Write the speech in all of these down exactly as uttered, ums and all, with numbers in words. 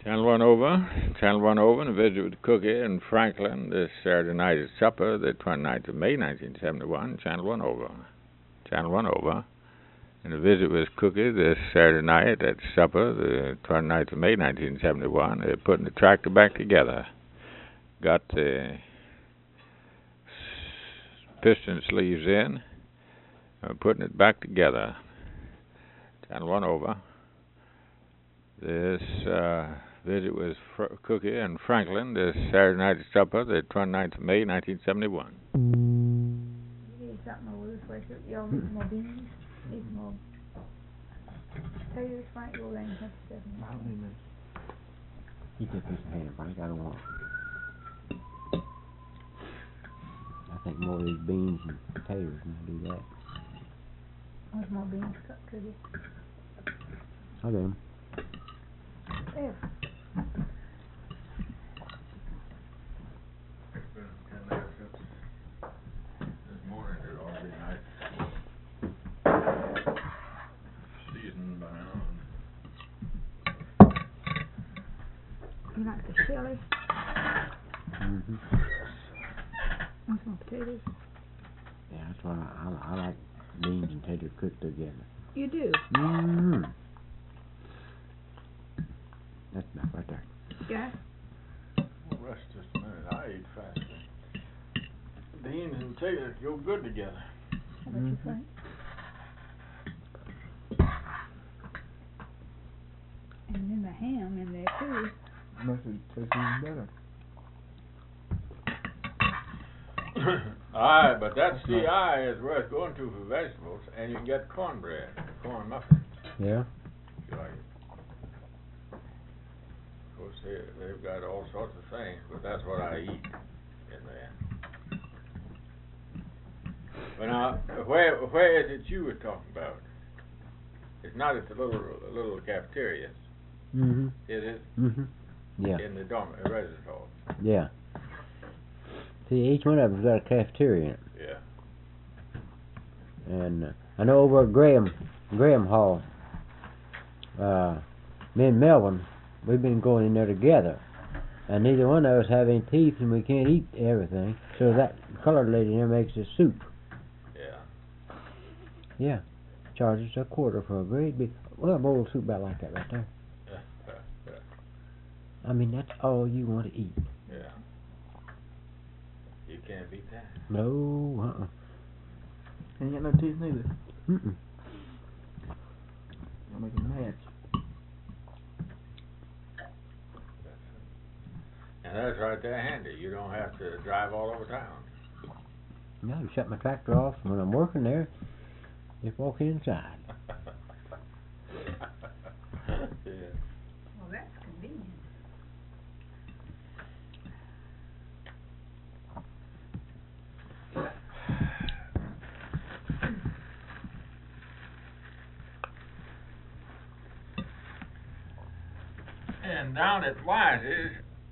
Channel one over, Channel one over, and a visit with Cookie and Franklin this Saturday night at supper, the twenty-ninth of May, nineteen seventy-one. Channel one over, Channel one over, and a visit with Cookie this Saturday night at supper, the twenty-ninth of May, nineteen seventy-one. They're putting the tractor back together. Got the piston sleeves in, uh, putting it back together. Channel one over. This uh, visit with Fr- Cookie and Franklin this Saturday night at supper, the twenty-ninth of May, nineteen seventy-one. You need something more loose with it. Y'all need more beans, need more potatoes, Frank, you'll let him have stuff in I don't need that. Keep that piece of ham, Frank. I don't want it. I think more of these beans and potatoes and do that. Want more beans cut to this? I do. There. It's been ten days since this morning. It ought to be nice. Seasoned by now. You like the chili? Mm-hmm. Want some potatoes? Yeah, that's what I, I, I like beans and potatoes cooked together. You do? Mm-hmm. That's enough right there. Yeah? Well, rest just a minute. I eat fast. Beans and potatoes go good together. How about you, Frank? And then the ham in there too. Makes it taste even better. Aye, but that C I is worth going to for vegetables, and you can get cornbread, corn muffins, Yeah? if you like it. Of course, they, they've got all sorts of things, but that's what I eat in there. But now, where where is it you were talking about? It's not at the little little cafeteria, Mm-hmm. is it? Mm-hmm. Yeah. In the dorm, uh, residence hall. Yeah. See, each one of them's got a cafeteria in it. Yeah. And uh, I know over at Graham, Graham Hall, uh, me and Melvin, we've been going in there together. And neither one of us have any teeth and we can't eat everything. So that colored lady there makes us soup. Yeah. Yeah. Charges a quarter for a great big, well, a bowl of soup about like that right there. I mean, that's all you want to eat. Yeah. You can't beat that. No, uh-uh. Ain't got no teeth neither. Mm-mm. I'll make a match. And that's right there handy. You don't have to drive all over town. Yeah, I shut my tractor off when I'm working there. Just walk inside. Yeah. Well, that's convenient. And down at Wise's,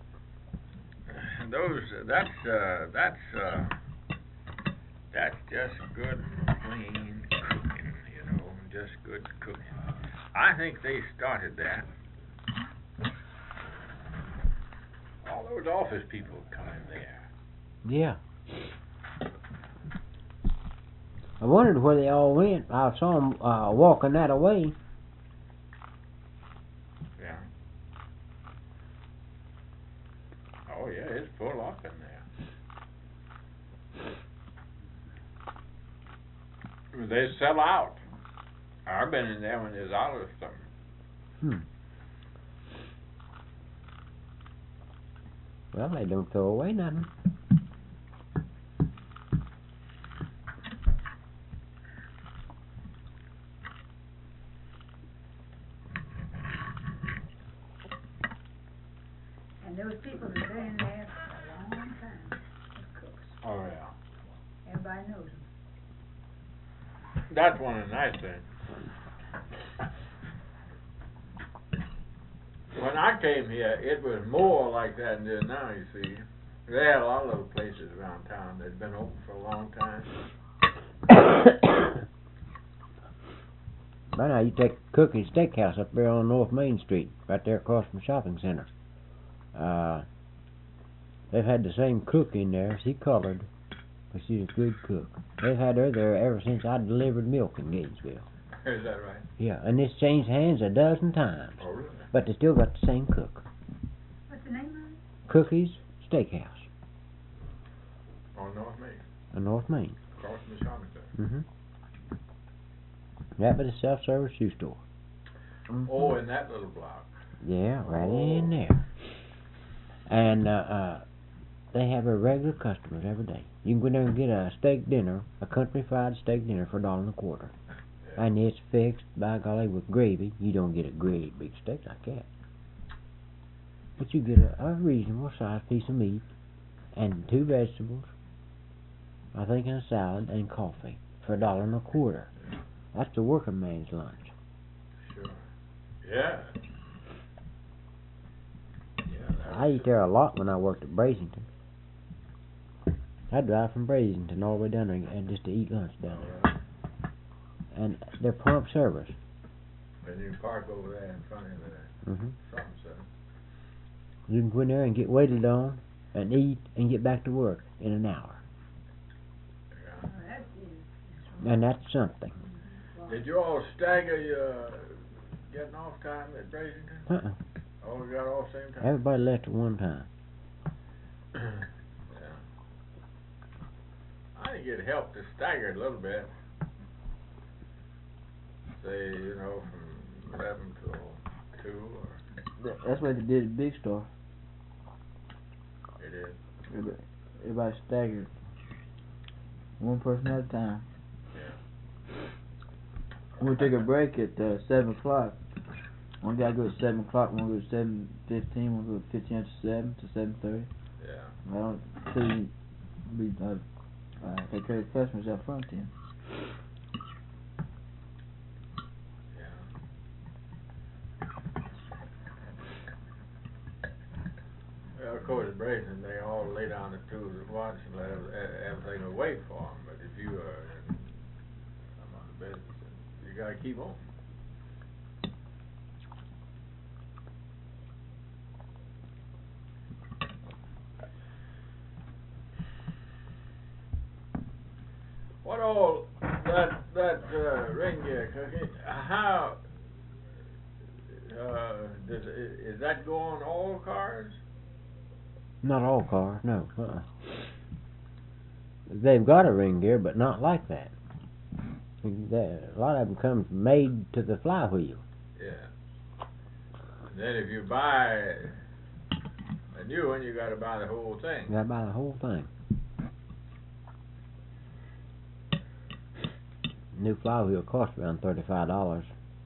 those that's uh, that's uh, that's just good clean cooking, you know, just good cooking. I think they started that. All those office people come in there. Yeah. I wondered where they all went. I saw them uh, walking that away. Yeah. Oh yeah, it's full up in there. They sell out. I've been in there when there's out of something. Hmm. Well, they don't throw away nothing. And those people have been in there for a long time. Those cooks. Oh yeah. Everybody knows them. That's one of the nice things. When I came here, it was more like that than it is now, you see. They had a lot of little places around town that had been open for a long time. By now, you take Cookie's Steakhouse up there on North Main Street, right there across from the shopping center. Uh, they've had the same cook in there. She colored, but she's a good cook. They've had her there ever since I delivered milk in Gainesville. Is that right? Yeah, and it's changed hands a dozen times, Oh, really? but they still got the same cook. What's the name of it? Cookie's Steakhouse On North Main, on North Main. across from the shopping center. Mm-hmm. That but a self-service shoe store. Mhm. Oh, in that little block. Yeah, right Oh. in there. And uh, uh, they have their regular customers every day. You can go in there and get a steak dinner, a country fried steak dinner for a dollar and a quarter. Yeah. And it's fixed, by golly, with gravy. You don't get a great big steak like that. But you get a, a reasonable sized piece of meat and two vegetables, I think, and a salad and coffee for a dollar and a quarter. That's the working man's lunch. Sure. Yeah. Yeah. I eat there a lot when I worked at Brazington. I'd drive from Brazington all the way down there and just to eat lunch down there. And they're prompt service. And you park over there in front of the Mm-hmm. shopping center. You can go in there and get waited on and eat and get back to work in an hour. Yeah. Oh, that is. And that's something. Did you all stagger your getting off time at Brazington? Uh-uh. All got off same time? Everybody left at one time. Yeah. I think it helped to stagger it a little bit. Say, you know, from eleven till two, or That- That's what they did at Big Store. it is. Everybody, everybody staggered. One person at a time. Yeah. We'll take a break at uh, seven o'clock. One guy goes at seven o'clock, one goes at seven fifteen, one goes fifteen after seven to seven thirty. Yeah. I don't see we uh, uh, take care of the customers up front then. Well, of course, at Brazen, they all lay down the tools at once and let ev- everything wait for them. But if you are in some other business, you gotta keep on. What all that that uh, ring gear cookie? How uh, does i- is that go on all cars? Not all cars, no. Uh-uh. They've got a ring gear, but not like that. They- A lot of them comes made to the flywheel. Yeah. And then if you buy a new one, you got to buy the whole thing. You gotta buy the whole thing. New flywheel costs around thirty-five dollars.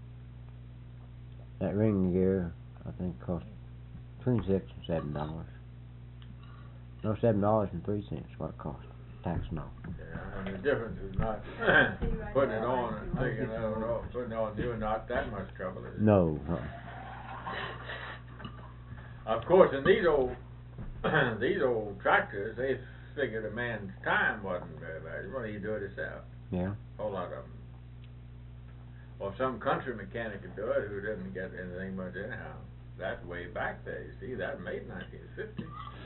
That ring gear, I think, costs between six and seven dollars. No, seven dollars and three cents. What it costs, tax and all. Yeah, and the difference is not putting it on and taking it off, putting it on new, not that much trouble, is it? No. Uh, Of course, in these old these old tractors, they figured a man's time wasn't very valuable. Well, you do it yourself. yeah. A whole lot of them. Or some country mechanic could do it who didn't get anything much anyhow. That's way back there, you see. That made in nineteen fifty.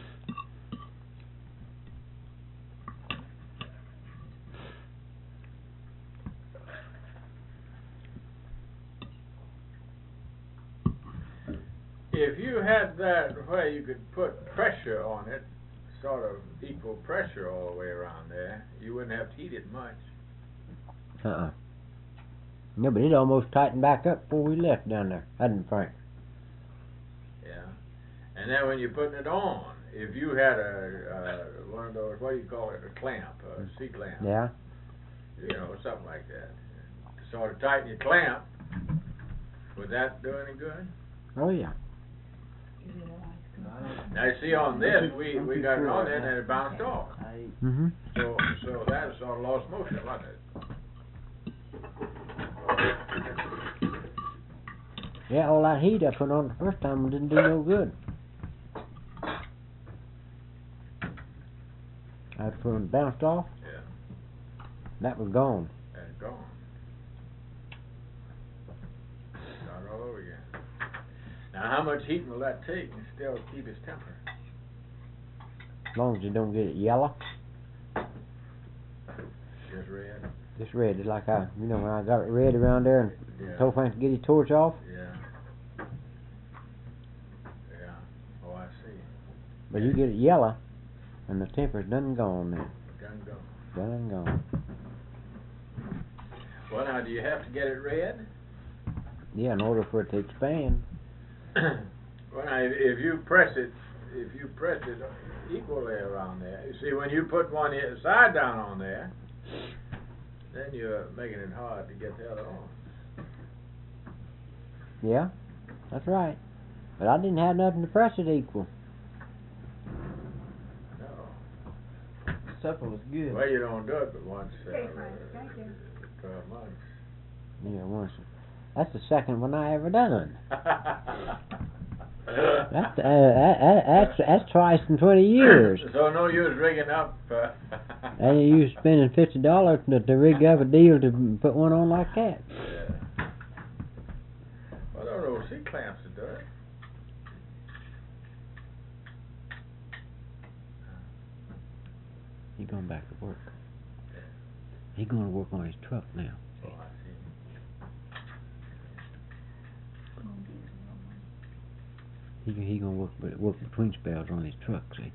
If you had that where you could put pressure on it, sort of equal pressure all the way around there, you wouldn't have to heat it much. Uh-uh. No, but it almost tightened back up before we left down there, hadn't it, Frank? Yeah. And then when you're putting it on, if you had a, uh, one of those, what do you call it, a clamp, a C-clamp, Yeah. you know, something like that, to sort of tighten your clamp, would that do any good? Oh, yeah. Now, you see on this, we, we got it on there and then it bounced off. I Mm-hmm. So, so that sort of lost motion, wasn't it? Yeah, all that heat I put on the first time didn't do no good. I put it bounced off, Yeah, that was gone. and gone. again. Now, how much heat will that take and still keep his temper? As long as you don't get it yellow. Just red? Just red. It's like I, you know, when I got it red around there and Yeah. told Frank to get his torch off. Yeah. Yeah. Oh, I see. But you get it yellow, and the temper's done gone then. Done go. Done gone. Well, now, do you have to get it red? Yeah, in order for it to expand. Well, now, if, if you press it, if you press it equally around there, you see, when you put one here, side down on there, then you're making it hard to get the other on. Yeah, that's right. But I didn't have nothing to press it equal. No. Supper was good. Well, you don't do it but once uh, Okay, Frank, thank you. twelve months. Yeah, once. That's the second one I ever done. That's uh, that, that, that's that's twice in twenty years. So no use rigging up. Uh, And you spending fifty dollars to, to rig up a deal to put one on like that. Yeah. Well, there are those C clamps to do it. He going back to work. He going to work on his truck now. Oh, I see. He he gonna work work between spells on his truck. See.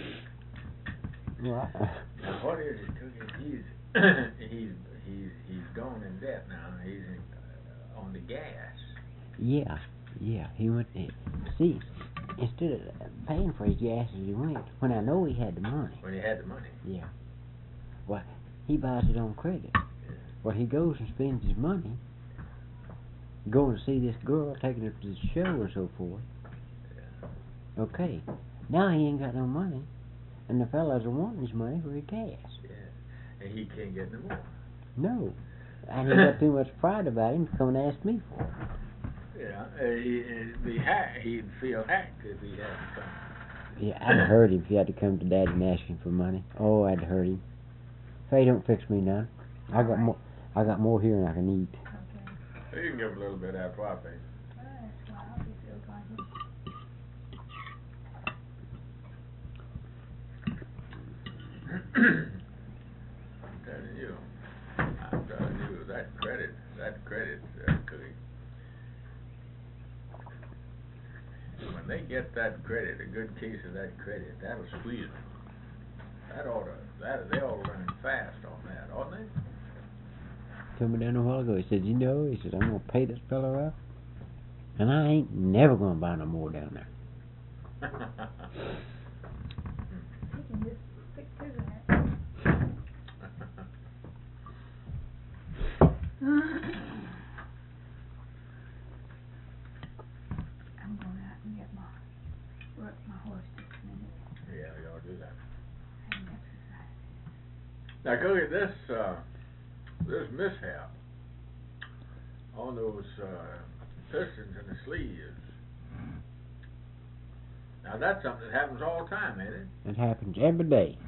Yeah. Now, what is it, Cookie? He's he's he's he's gone in debt now. He's in, uh, on the gas. Yeah, yeah. He went. eh, See, instead of paying for his gas as he went, when I know he had the money. When he had the money. Yeah. Well, he buys it on credit. Yeah. Well, he goes and spends his money going to see this girl, taking her to the show and so forth. Yeah. Okay. Now he ain't got no money, and the fellas are wanting his money for his gas. Yeah. And he can't get no more. No. And he got too much pride about him to come and ask me for it. Yeah. Uh, he, he'd be hack. He'd feel hacked if he had to come. Yeah, I'd hurt him if he had to come to Daddy and ask him for money. Oh, I'd hurt him. Say, don't fix me none. I got more. I got more here than I can eat. Okay. You can give him a little bit after I pay. That's why I'll be feel like it. I'm telling you. I'm telling you, that credit, that credit, uh, Cookie. When they get that credit, a good case of that credit, that'll squeeze them. That ought to, that, they ought to run fast on that, oughtn't they? Told me down a while ago. He said, you know, he said, I'm gonna pay this fella up, and I ain't never gonna buy no more down there. He can just stick to that. I'm going out and get my, work my horse just a minute Yeah, you ought to do that. and exercise. Now, Cookie, this, uh, this mishap on those, uh, pistons in the sleeves. Now, that's something that happens all the time, ain't it? It happens every day.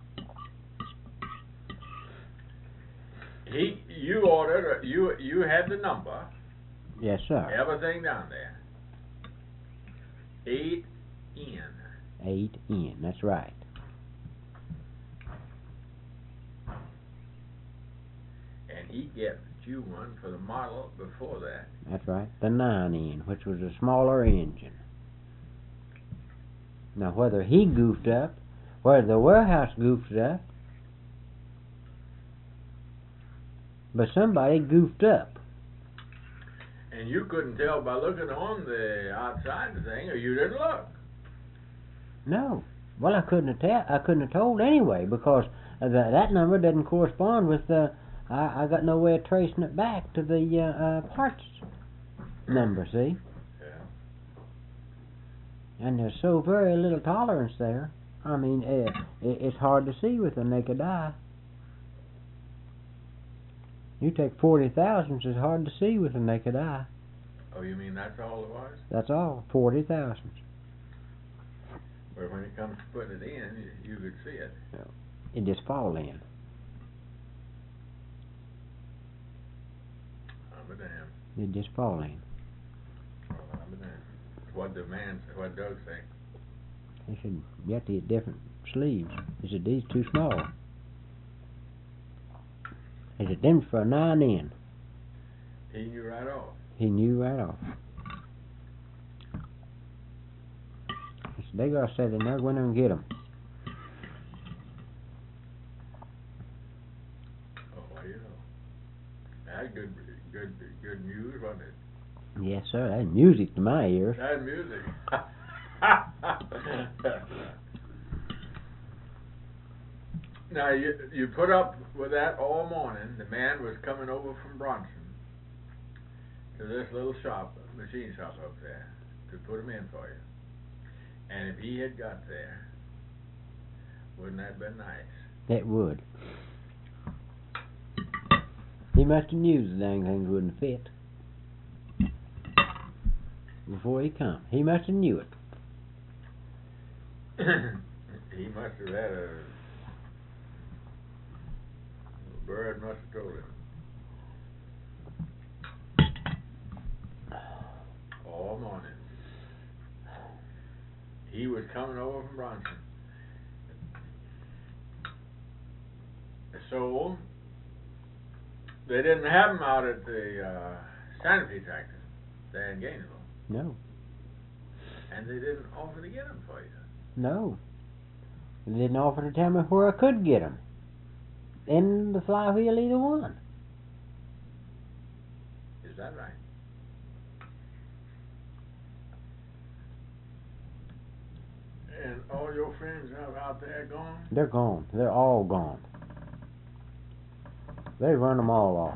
He, you ordered, you, you had the number, Yes, sir. everything down there. Eight in. Eight in. That's right. And he get you one for the model before that. That's right. The nine in, which was a smaller engine. Now, whether he goofed up, whether the warehouse goofed up, but somebody goofed up. And you couldn't tell by looking on the outside of the thing, or you didn't look. No. Well, I couldn't have tell. I couldn't have told anyway because uh, the, that number doesn't correspond with the. I, I got no way of tracing it back to the uh, uh, parts number. See. Yeah. And there's so very little tolerance there. I mean, uh, it, it's hard to see with the naked eye. You take forty thousandths, it's hard to see with the naked eye. Oh, you mean that's all it was? That's all, forty thousandths. But when it comes to putting it in, you, you could see it. It just fall in. I'm a damn. It just fall in. but then, what the man, what Doug say? He said, you have to get different sleeves. He said, these too small. He said, them's for a nine in. He knew right off. He knew right off. He said, they gotta say they never went and get them. Oh, well, you know. That's good, good, good news, wasn't it? Yes, sir. That's music to my ears. That's music. Now, you you put up with that all morning. The man was coming over from Bronson to this little shop, machine shop up there, to put them in for you. And if he had got there, wouldn't that have been nice? That would. He must have knew the dang things wouldn't fit before he come. He must have knew it. He must have had a, a bird must have told him. All morning. He was coming over from Bronson. So they didn't have him out at the uh, Santa Fe tractor there in Gainesville. No. And they didn't offer to get him for you. No. They didn't offer to tell me where I could get them. In the flywheel, either one. Is that right? And all your friends out, out there gone? They're gone. They're all gone. They run them all off.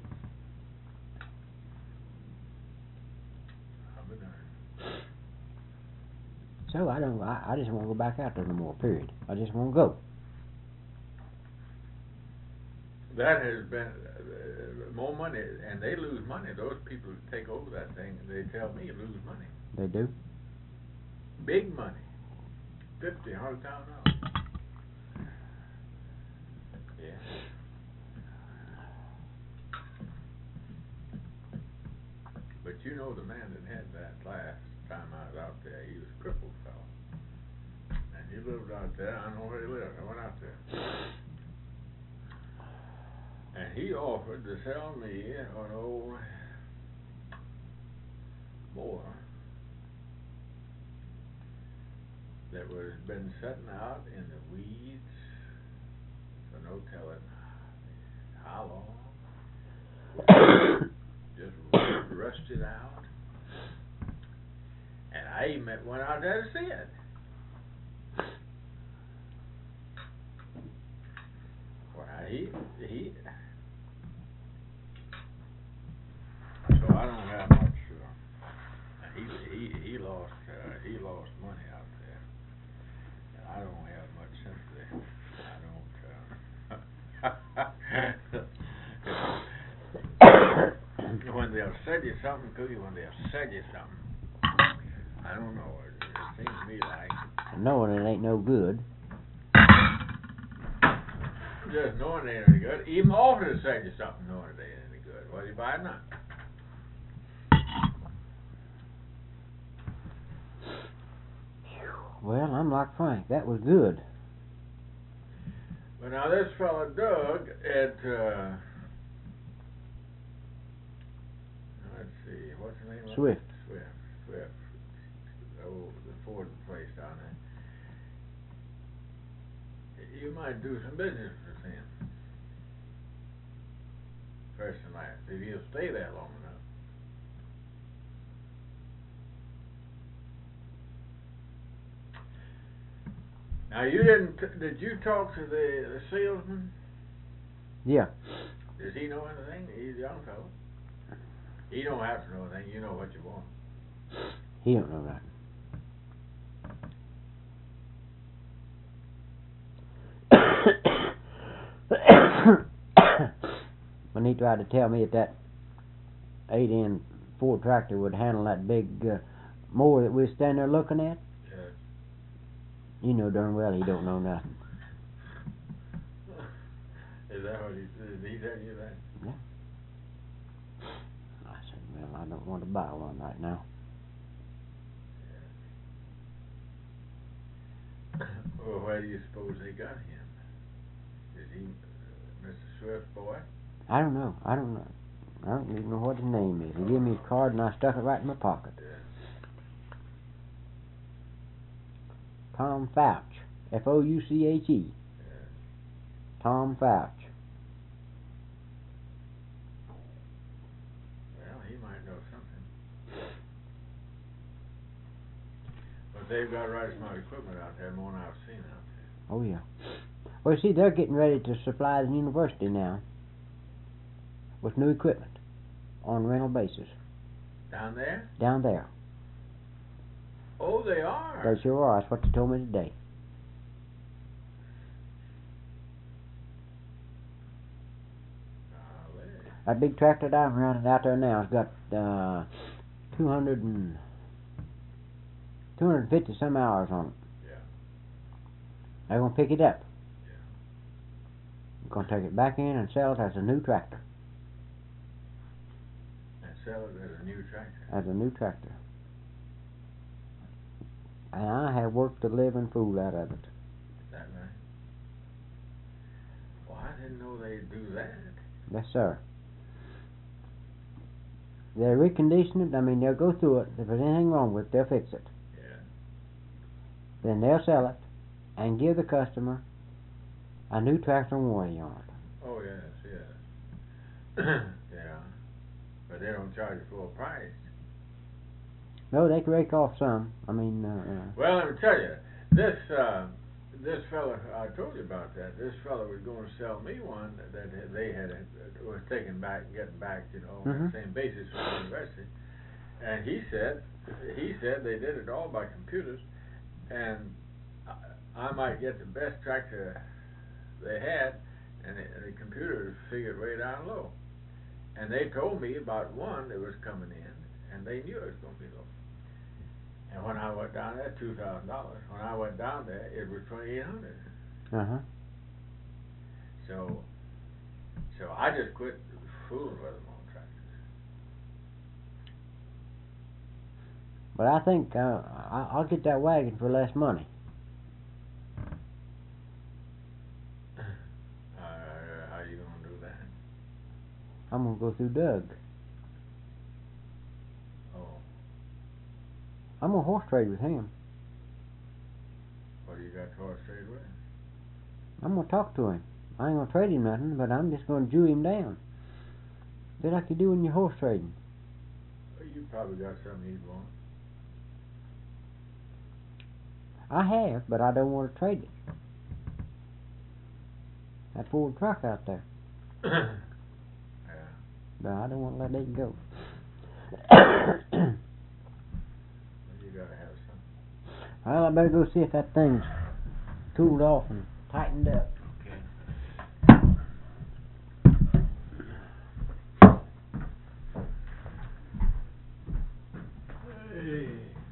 I'll be darned. So I don't. I, I just won't go back out there no more. Period. I just won't go. That has been uh, more money, and they lose money. Those people who take over that thing, they tell me, lose money. They do. Big money. Fifty, hundred thousand dollars. Yeah. But you know the man that had that last time I was out there, he was a crippled fellow. And he lived out there. I know where he lived. I went out there. And he offered to sell me an old mower that was been sitting out in the weeds for no telling how long. Just rusted out. And I even went out there to see it. Well, he he. So I don't have much. Uh, he he he lost uh, he lost money out there, and I don't have much sympathy. I don't. Uh, when they'll sell you something, Cookie, when they'll sell you something, I don't know. It, it seems to me like Knowing it ain't no good. just knowing it ain't any good. Even offer to sell you something, knowing it ain't any good. Well, you buy it not. Well, I'm like Frank. That was good. But now this fella Doug at uh, let's see, what's the name of Swift. it? Swift. Swift. Oh, the Ford place down there. You might do some business with him. First and last, if he'll stay there long enough. Now you didn't. T- did you talk to the, the salesman? Yeah. Does he know anything? He's a young fellow. He don't have to know anything. You know what you want. He don't know nothing. When he tried to tell me that that eight in Ford tractor would handle that big uh, mower that we was standing there looking at, Yes. you know darn well he don't know nothing. Is that what he said? Did he tell you that? I said, well, I don't want to buy one right now. Well, where do you suppose they got him? Is he uh, Mister Swift's boy? I don't know. I don't know. I don't even know what his name is. He gave me his card and I stuck it right in my pocket. Yeah. Tom Fouch. F O U C H E. Yeah. Tom Fouch. Well, he might know something. But they've got right smart equipment out there, more than I've seen out there. Oh, yeah. Well, you see, they're getting ready to supply the university now with new equipment on rental basis. Down there? Down there. Oh, they are. They sure are. That's what they told me today. Golly. That big tractor that I'm running out there now has got uh, two hundred and two hundred and fifty some hours on it. Yeah. They're gonna pick it up. Yeah. They're gonna take it back in and sell it as a new tractor. And sell it as a new tractor. As a new tractor. And I have worked the living fool out of it. Is that right? Well, I didn't know they'd do that. Yes, sir. They'll recondition it. I mean, they'll go through it. If there's anything wrong with it, they'll fix it. Yeah. Then they'll sell it and give the customer a new tractor and warranty on it. Oh, yes, yes. Yeah. But they don't charge you full price. No, they can rake off some. I mean, uh, uh, Well, let me tell you, this uh, this fella, I told you about that. This fella was going to sell me one that they had uh, was taken back, getting back, you know, on Mhm. the same basis from the university. And he said, he said they did it all by computers, and I, I might get the best tractor they had, and the, the computers figured way down low. And they told me about one that was coming in, and they knew it was going to be low. And when I went down there, two thousand dollars. When I went down there, it was twenty eight hundred. uh huh. So, so I just quit fooling with them on tractors. But I think uh, I, I'll get that wagon for less money. Uh, how you gonna do that? I'm gonna go through Doug. Oh, I'm gonna horse trade with him. what do you got to horse trade with? I'm gonna talk to him. I ain't gonna trade him nothing, but I'm just gonna jew him down. Bit like you do when you're horse trading. Well, you probably got something you'd want. I have, but I don't want to trade it. That Ford truck out there. Yeah. No, I don't want to let it go. Well, you gotta have something. Well, I better go see if that thing's cooled off and tightened up. Okay. Hey.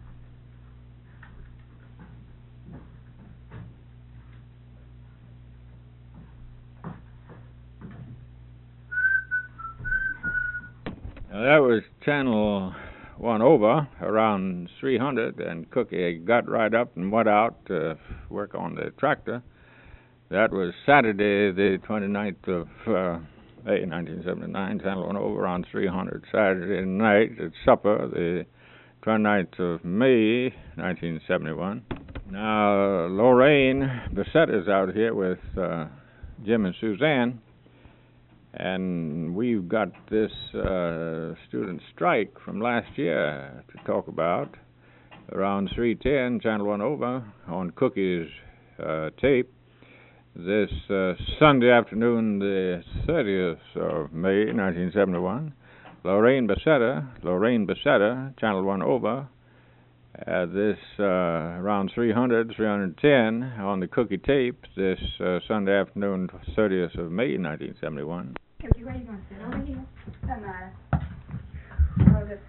Now that was channel one over around three hundred, and Cookie got right up and went out to work on the tractor. That was Saturday, the twenty-ninth of uh, May, nineteen seventy-nine, channel one over on three hundred. Saturday night at supper, the twenty-ninth of May, nineteen seventy-one. Now, Lorraine Bissett is out here with uh, Jim and Suzanne. And we've got this uh, student strike from last year to talk about around three ten, channel one over, on Cookie's uh, tape. This uh, Sunday afternoon, the thirtieth of May, nineteen seventy-one, Lorraine Bissetta, Lorraine Bissetta, channel one over, uh, this uh, around three hundred, three ten on the Cookie tape, this uh, Sunday afternoon, thirtieth of May, nineteen seventy-one. Okay, where are you gonna sit? Over here? Doesn't matter. Oh, good.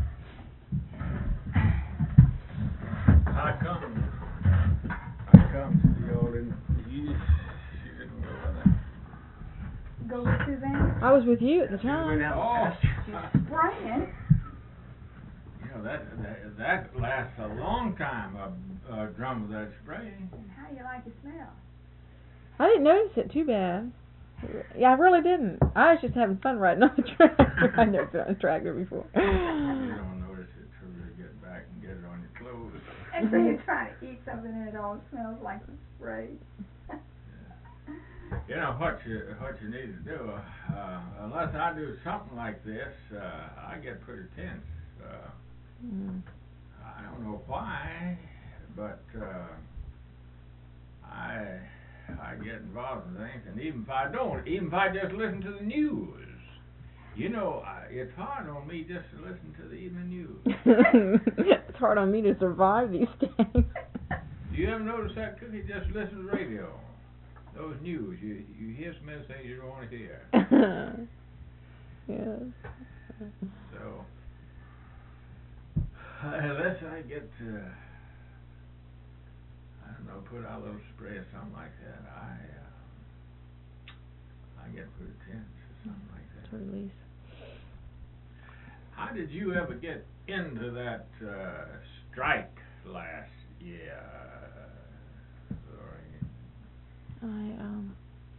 How come? How come the old in you, she didn't go with that? Go with Suzanne? I was with you at the time. Oh, Brian? you know that, that that lasts a long time. A, a drum of that spray. And how you like the smell? I didn't notice it too bad. Yeah, I really didn't. I was just having fun riding on the tractor. I never been on a tractor before. You don't notice it till you get back and get it on your clothes. And so you're trying to eat something and it all smells like the spray. You know what you what you need to do. Uh, unless I do something like this, uh, I get pretty tense. Uh, Mm. I don't know why, but uh, I I get involved in things, and even if I don't, even if I just listen to the news, you know, I, it's hard on me just to listen to the evening news. It's hard on me to survive these days. Do you ever notice that, Cookie? Just listen to the radio, those news. You you hear some of those things you don't want to hear. Yes. So, unless I get to, I don't know, put out a little spray or something like that, I uh, I get pretty tense or something like that. Release. How did you ever get into that uh, strike last year, Lori? I um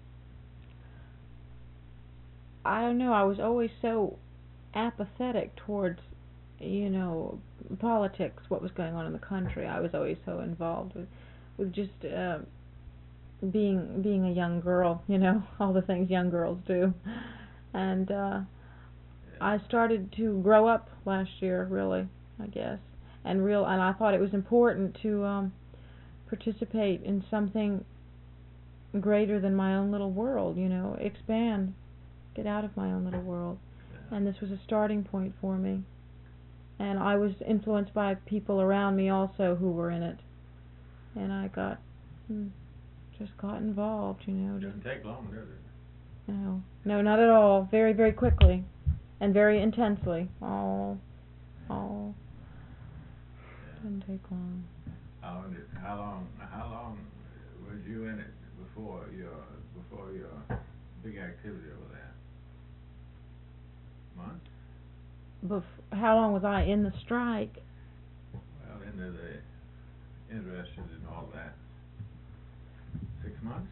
I don't know, I was always so apathetic towards, you know, politics, what was going on in the country. I was always so involved with with just uh, being being a young girl, you know, all the things young girls do. And uh I started to grow up last year, really, I guess. And real and I thought it was important to um participate in something greater than my own little world, you know, expand, get out of my own little world. Yeah. And this was a starting point for me. And I was influenced by people around me also who were in it. And I got, hmm, just got involved, you know. It Just, didn't take long, did it? no, no, not at all. Very, very quickly. And very intensely. All, all, didn't take long. How long, did, how long, how long was you in it before your, before your big activity over there? Months? Bef- how long was I in the strike? Well, into the, interested in all that. Six months?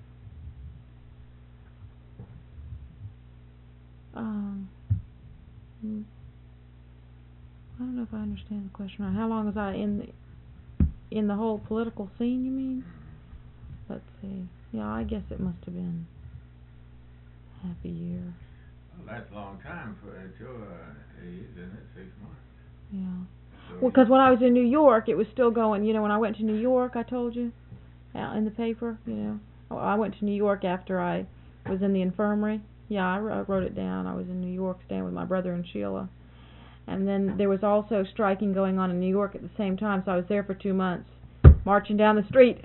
Um, mm, I don't know if I understand the question. Right. How long was I in the in the whole political scene? You mean? Let's see. Yeah, I guess it must have been half a year. Well, that's a long time for at your uh, age, isn't it? Six months. Yeah. So Well, because when I was in New York, it was still going. You know, when I went to New York, I told you, out in the paper. You know, oh, I went to New York after I was in the infirmary. Yeah, I wrote it down. I was in New York staying with my brother and Sheila. And then there was also striking going on in New York at the same time, so I was there for two months, marching down the street.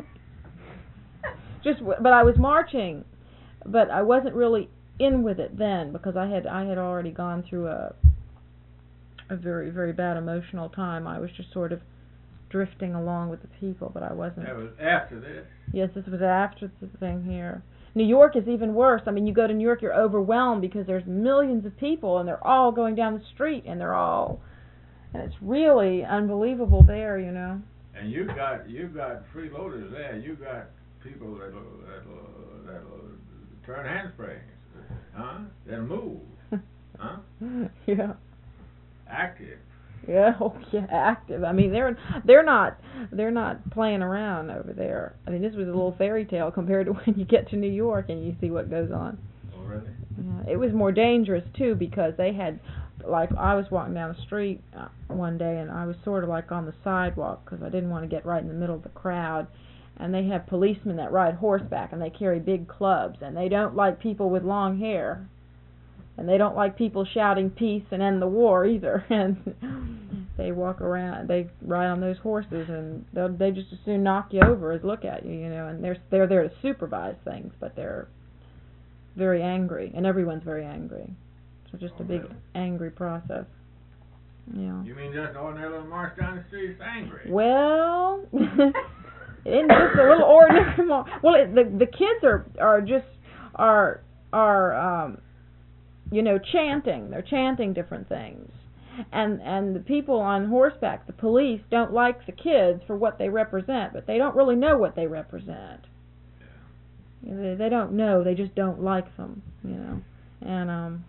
Just, but I was marching, but I wasn't really in with it then because I had I had already gone through a a very very bad emotional time. I was just sort of drifting along with the people, but I wasn't. That was after this. Yes, this was after the thing here. New York is even worse. I mean, you go to New York, you're overwhelmed because there's millions of people and they're all going down the street and they're all, and it's really unbelievable there, you know. And you got you got freeloaders there. You got people that'll that'll that'll turn handsprings, huh? That'll move, huh? Yeah. Active. Yeah, oh yeah, active. I mean, they're they're not they're not playing around over there. I mean, this was a little fairy tale compared to when you get to New York and you see what goes on. Oh, really? Yeah, it was more dangerous too because they had, like, I was walking down the street uh, one day and I was sort of like on the sidewalk because I didn't want to get right in the middle of the crowd. And they have policemen that ride horseback and they carry big clubs and they don't like people with long hair. And they don't like people shouting peace and end the war either. And they walk around, they ride on those horses, and they they just as soon knock you over as look at you, you know. And they're they're there to supervise things, but they're very angry, and everyone's very angry. So just Oh, a big really? angry process. Yeah. You mean just an ordinary little march down the street is angry? Well, it's just a little ordinary. Mar- well, it, the the kids are are just are are um. you know, chanting. They're chanting different things. And and the people on horseback, the police, don't like the kids for what they represent, but they don't really know what they represent. You know, they, they don't know, they just don't like them, you know. And um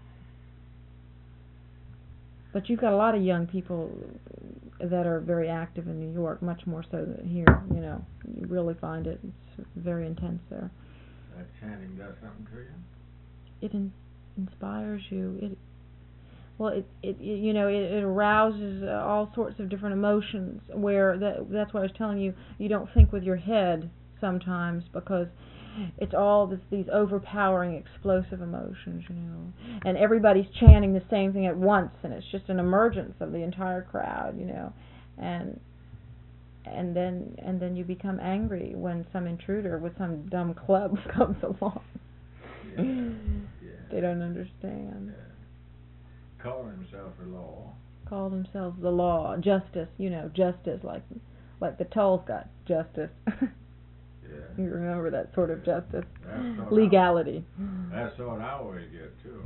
but you've got a lot of young people that are very active in New York, much more so than here, you know. You really find it, it's very intense there. That chanting does something to you? It in, inspires you. It well, it, it, it you know, it, it arouses uh, all sorts of different emotions. Where that that's what I was telling you. You don't think with your head sometimes because it's all this, these overpowering, explosive emotions, you know. And everybody's chanting the same thing at once, and it's just an emergence of the entire crowd, you know. And and then and then you become angry when some intruder with some dumb club comes along. Yeah. Yeah. They don't understand. Yeah. Call himself the law. Call themselves the law, justice, you know, justice, like like the toll's got justice. Yeah. You remember that sort of justice. That's what Legality. I, that's what I always get too.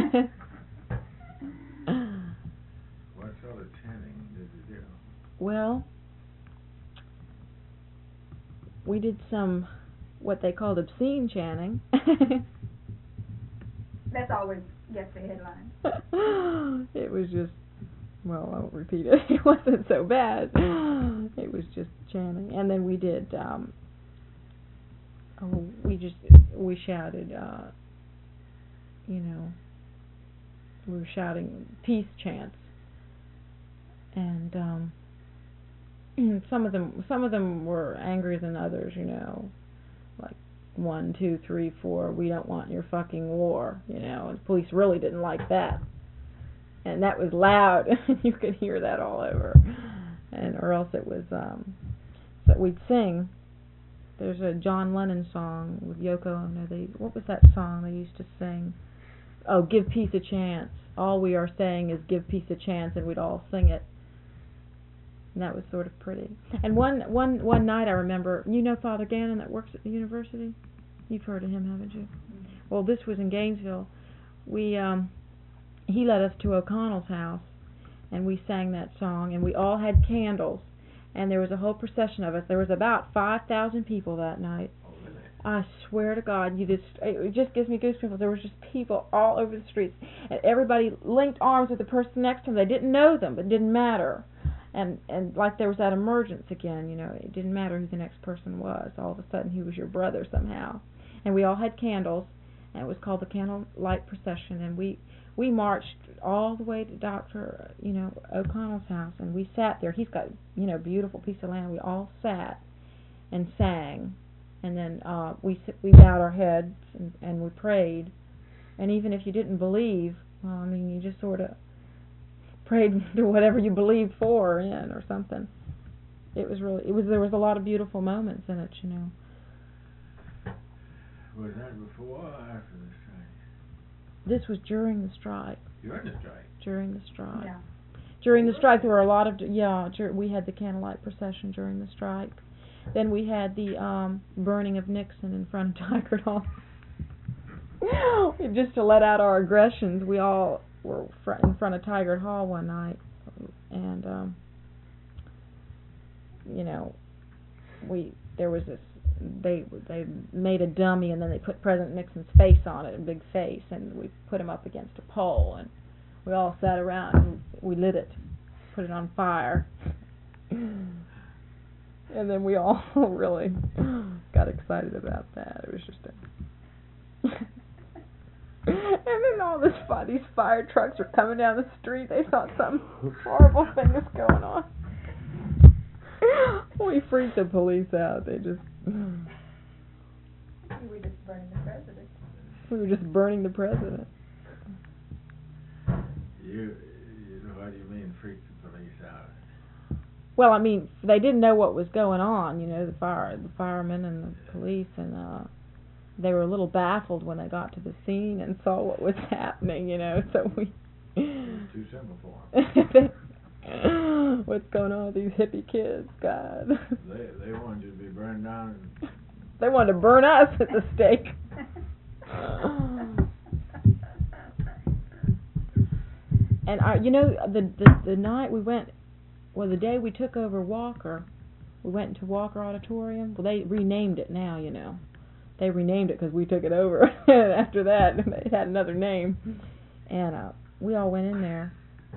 What sort of chanting did you do? Well, we did some what they called obscene chanting. That's always gets the headline. It was just, well, I won't repeat it. It wasn't so bad. It was just chanting. And then we did, um, oh, we just, we shouted, uh, you know, we were shouting peace chants. And, um, some of them, some of them were angrier than others, you know, like, one, two, three, four, we don't want your fucking war, you know, and the police really didn't like that. And that was loud, you could hear that all over. And or else it was, um, so we'd sing. There's a John Lennon song with Yoko Ono. They, what was that song they used to sing? Oh, give peace a chance. All we are saying is give peace a chance, and we'd all sing it. And that was sort of pretty. And one one one night I remember, you know Father Gannon that works at the university? You've heard of him, haven't you? Mm-hmm. Well, this was in Gainesville. We um he led us to O'Connell's house, and we sang that song, and we all had candles, and there was a whole procession of us. There was about five thousand people that night. Oh, really? I swear to God, you just it just gives me goosebumps. There was just people all over the streets, and everybody linked arms with the person next to them. They didn't know them, but it didn't matter. And and like there was that emergence again, you know, it didn't matter who the next person was. All of a sudden he was your brother somehow. And we all had candles, and it was called the Candlelight Procession. And we we marched all the way to Doctor you know O'Connell's house, and we sat there. He's got you know beautiful piece of land. We all sat and sang, and then uh, we we bowed our heads and, and we prayed. And even if you didn't believe, well, I mean, you just sort of prayed to whatever you believed for in or something. It was really, it was, there was a lot of beautiful moments in it, you know. Was that before or after the strike? This was during the strike. During the strike? During the strike. Yeah. During the strike, there were a lot of, yeah, dur- we had the candlelight procession during the strike. Then we had the um, burning of Nixon in front of Tigard Hall. Just to let out our aggressions, we all were fr- in front of Tigard Hall one night, and um, you know, we there was this. They they made a dummy, and then they put President Nixon's face on it, a big face, and we put him up against a pole, and we all sat around and we lit it, put it on fire, and then we all really got excited about that. It was just a. And then all this fi- these fire trucks were coming down the street. They thought some horrible thing was going on. We freaked the police out. They just. We were just burning the president. We were just burning the president. You, you know what do you mean, freak the police out? Well, I mean, they didn't know what was going on. You know, the fire, the firemen and the police, and uh, they were a little baffled when they got to the scene and saw what was happening. You know, so we. It's too simple for them. What's going on with these hippie kids, God? They they wanted you to be burned down. And they wanted to burn us at the stake. And I, you know, the, the the night we went, well, the day we took over Walker, we went into Walker Auditorium. Well, they renamed it now, you know. They renamed it because we took it over. And after that, it had another name. And uh, we all went in there.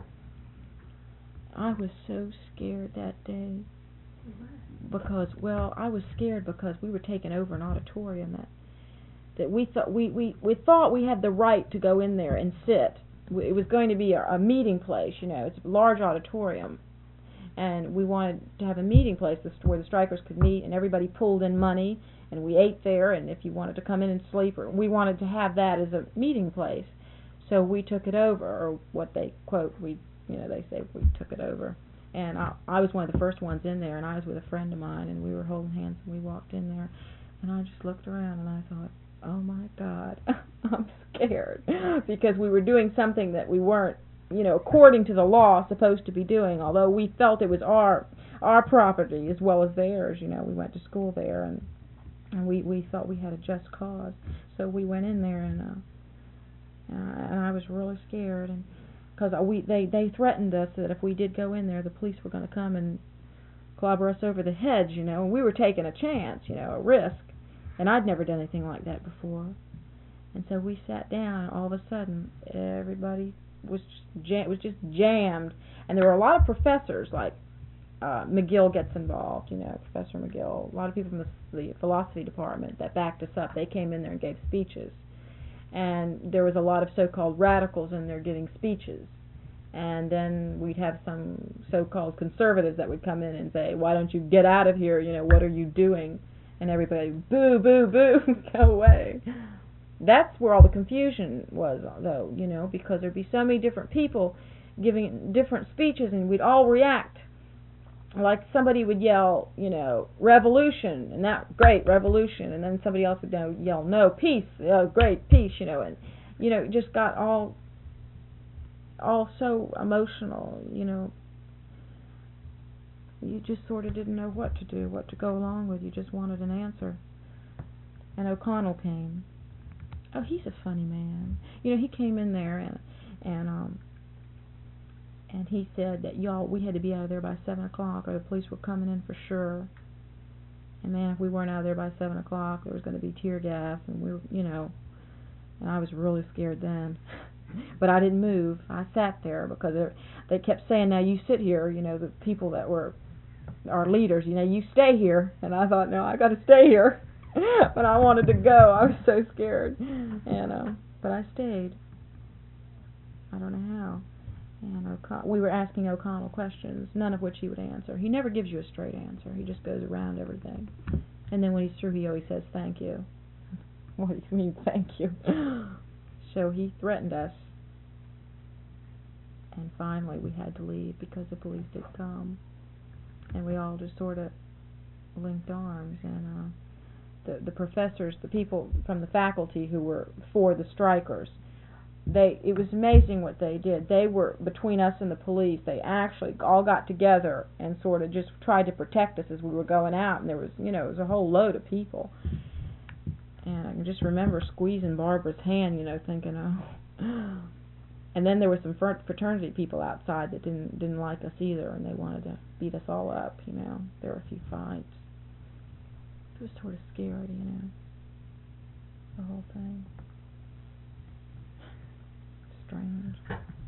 I was so scared that day. Because, well, I was scared because we were taking over an auditorium that that we thought we, we, we thought we had the right to go in there and sit. It was going to be a, a meeting place, you know. It's a large auditorium. And we wanted to have a meeting place where the strikers could meet, and everybody pulled in money, and we ate there, and if you wanted to come in and sleep, or we wanted to have that as a meeting place. So we took it over, or what they quote, we, you know, they say we took it over. And I, I was one of the first ones in there, and I was with a friend of mine, and we were holding hands, and we walked in there, and I just looked around, and I thought, oh my God, I'm scared, because we were doing something that we weren't, you know, according to the law, supposed to be doing, although we felt it was our our property as well as theirs. You know, we went to school there, and and we, we thought we had a just cause. So we went in there, and uh, uh, and I was really scared, and because we they, they threatened us that if we did go in there, the police were going to come and clobber us over the heads, you know, and we were taking a chance, you know, a risk, and I'd never done anything like that before. And so we sat down, and all of a sudden, everybody was just jam- was just jammed, and there were a lot of professors, like uh, McGill gets involved, you know, Professor McGill, a lot of people from the, the philosophy department that backed us up. They came in there and gave speeches, and there was a lot of so-called radicals in there giving speeches, and then we'd have some so-called conservatives that would come in and say, why don't you get out of here, you know, what are you doing? And everybody, boo, boo, boo, go away. That's where all the confusion was, though, you know, because there'd be so many different people giving different speeches, and we'd all react. Like somebody would yell, you know, revolution, and that, great, revolution, and then somebody else would yell, no, peace, oh, great, peace, you know, and, you know, it just got all, all so emotional, you know. You just sort of didn't know what to do, what to go along with. You just wanted an answer. And O'Connell came. Oh, he's a funny man. You know, he came in there and and um and he said that y'all we had to be out of there by seven o'clock, or the police were coming in for sure. And man, if we weren't out of there by seven o'clock, there was going to be tear gas, and we were, you know. And I was really scared then, but I didn't move. I sat there because they kept saying, "Now you sit here." You know, the people that were our leaders. You know, you stay here. And I thought, no, I got to stay here. But I wanted to go. I was so scared, and uh, but I stayed. I don't know how. And O'Con- we were asking O'Connell questions, none of which he would answer. He never gives you a straight answer. He just goes around everything. And then when he's through, he always says thank you. What do you mean thank you? So he threatened us, and finally we had to leave because the police did come, and we all just sort of linked arms, and. Uh, The, the professors, the people from the faculty who were for the strikers, they it was amazing what they did. They were between us and the police. They actually all got together and sort of just tried to protect us as we were going out. And there was, you know, it was a whole load of people. And I can just remember squeezing Barbara's hand, you know, thinking, oh. And then there were some fraternity people outside that didn't didn't like us either, and they wanted to beat us all up. You know, there were a few fights. It was sort of scary, you know, the whole thing. Strange.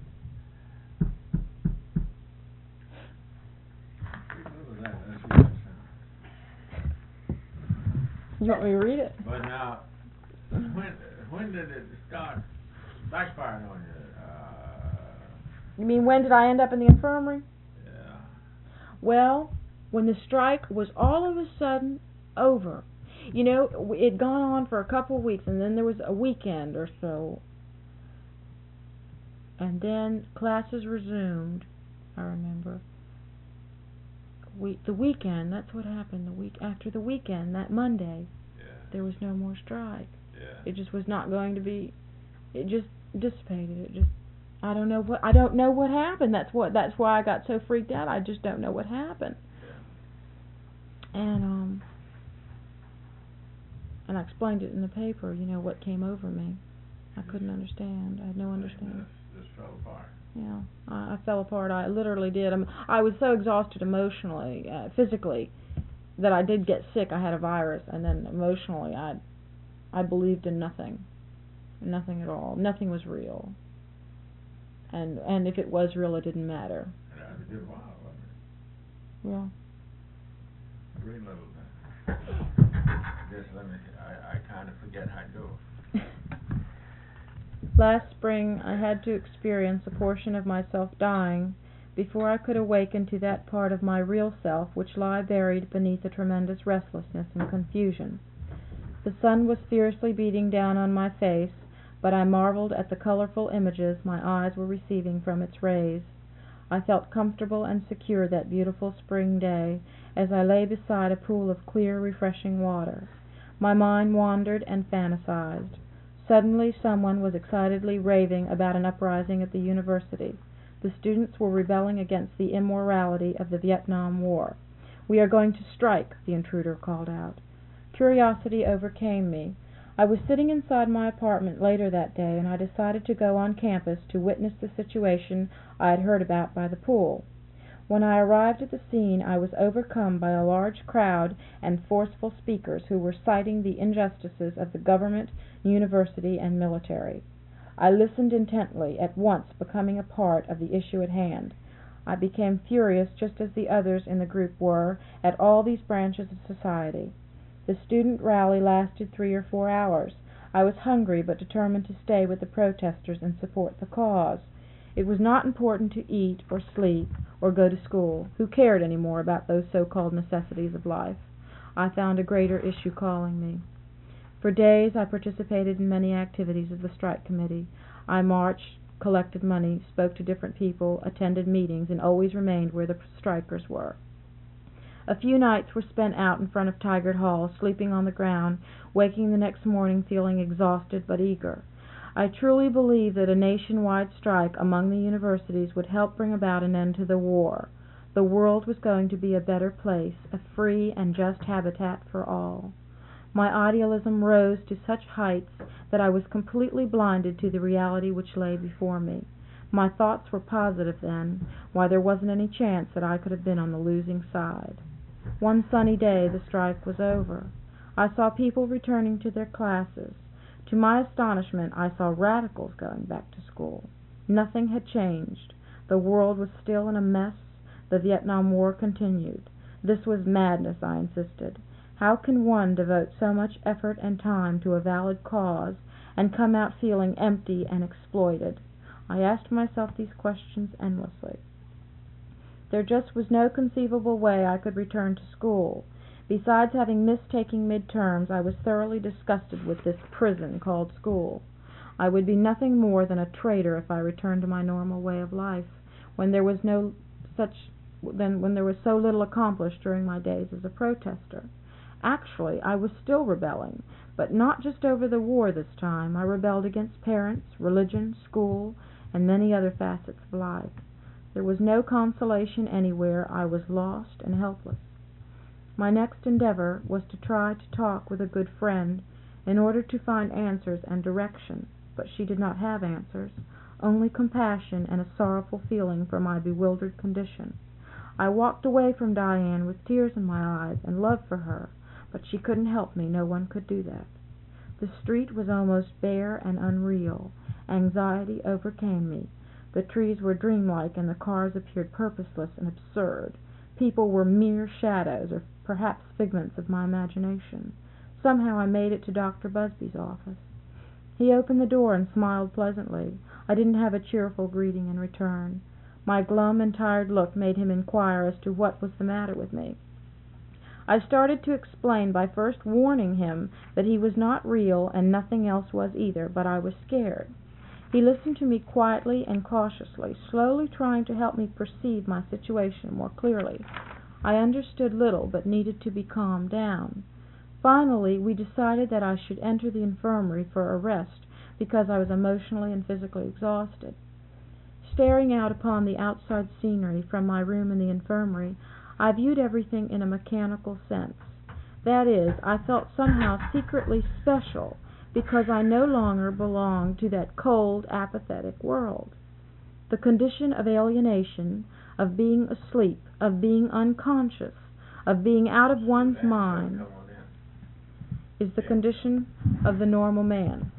You want me to read it? But now, when when did it start backfiring on you? Uh, You mean when did I end up in the infirmary? yeah. Well, when the strike was all of a sudden over. You know, it had gone on for a couple of weeks, and then there was a weekend or so, and then classes resumed. I remember. We the weekend. That's what happened. The week after the weekend, that Monday, Yeah. there was no more strike. Yeah. It just was not going to be. It just dissipated. It just. I don't know what. I don't know what happened. That's what. That's why I got so freaked out. I just don't know what happened. Yeah. And um. And I explained it in the paper, you know, what came over me. I couldn't understand. I had no understanding. Just, just fell apart. Yeah, I, I fell apart. I literally did. I, I was so exhausted emotionally, uh, physically, that I did get sick. I had a virus, and then emotionally, I, I believed in nothing, nothing at all. Nothing was real. And and if it was real, it didn't matter. And that was a good while, wasn't it? Yeah. Great little thing. Just let me, I, I kind of forget how it goes. Last spring, I had to experience a portion of myself dying before I could awaken to that part of my real self which lie buried beneath a tremendous restlessness and confusion. The sun was fiercely beating down on my face, but I marveled at the colorful images my eyes were receiving from its rays. I felt comfortable and secure that beautiful spring day as I lay beside a pool of clear, refreshing water. My mind wandered and fantasized. Suddenly someone was excitedly raving about an uprising at the university. The students were rebelling against the immorality of the Vietnam War. "We are going to strike," the intruder called out. Curiosity overcame me. I was sitting inside my apartment later that day, and I decided to go on campus to witness the situation I had heard about by the pool. When I arrived at the scene, I was overcome by a large crowd and forceful speakers who were citing the injustices of the government, university, and military. I listened intently, at once becoming a part of the issue at hand. I became furious, just as the others in the group were, at all these branches of society. The student rally lasted three or four hours. I was hungry, but determined to stay with the protesters and support the cause. It was not important to eat or sleep or go to school. Who cared any more about those so-called necessities of life? I found a greater issue calling me. For days I participated in many activities of the strike committee. I marched, collected money, spoke to different people, attended meetings, and always remained where the strikers were. A few nights were spent out in front of Tigard Hall, sleeping on the ground, waking the next morning feeling exhausted but eager. I truly believe that a nationwide strike among the universities would help bring about an end to the war. The world was going to be a better place, a free and just habitat for all. My idealism rose to such heights that I was completely blinded to the reality which lay before me. My thoughts were positive then. Why, there wasn't any chance that I could have been on the losing side. One sunny day the strike was over. I saw people returning to their classes. To my astonishment, I saw radicals going back to school. Nothing had changed. The world was still in a mess. The Vietnam War continued. This was madness, I insisted. How can one devote so much effort and time to a valid cause and come out feeling empty and exploited? I asked myself these questions endlessly. There just was no conceivable way I could return to school. Besides having missed taking midterms, I was thoroughly disgusted with this prison called school. I would be nothing more than a traitor if I returned to my normal way of life, when there was no such then when there was so little accomplished during my days as a protester. Actually, I was still rebelling, but not just over the war this time. I rebelled against parents, religion, school, and many other facets of life. There was no consolation anywhere. I was lost and helpless. My next endeavor was to try to talk with a good friend in order to find answers and direction, but she did not have answers, only compassion and a sorrowful feeling for my bewildered condition. I walked away from Diane with tears in my eyes and love for her, but she couldn't help me. No one could do that. The street was almost bare and unreal. Anxiety overcame me. The trees were dreamlike and the cars appeared purposeless and absurd. People were mere shadows, or perhaps figments of my imagination. Somehow I made it to Doctor Busby's office. He opened the door and smiled pleasantly. I didn't have a cheerful greeting in return. My glum and tired look made him inquire as to what was the matter with me. I started to explain by first warning him that he was not real and nothing else was either, but I was scared. He listened to me quietly and cautiously, slowly trying to help me perceive my situation more clearly. I understood little, but needed to be calmed down. Finally, we decided that I should enter the infirmary for a rest, because I was emotionally and physically exhausted. Staring out upon the outside scenery from my room in the infirmary, I viewed everything in a mechanical sense. That is, I felt somehow secretly special, because I no longer belonged to that cold, apathetic world. The condition of alienation, of being asleep, of being unconscious, of being out of one's mind, is the condition of the normal man.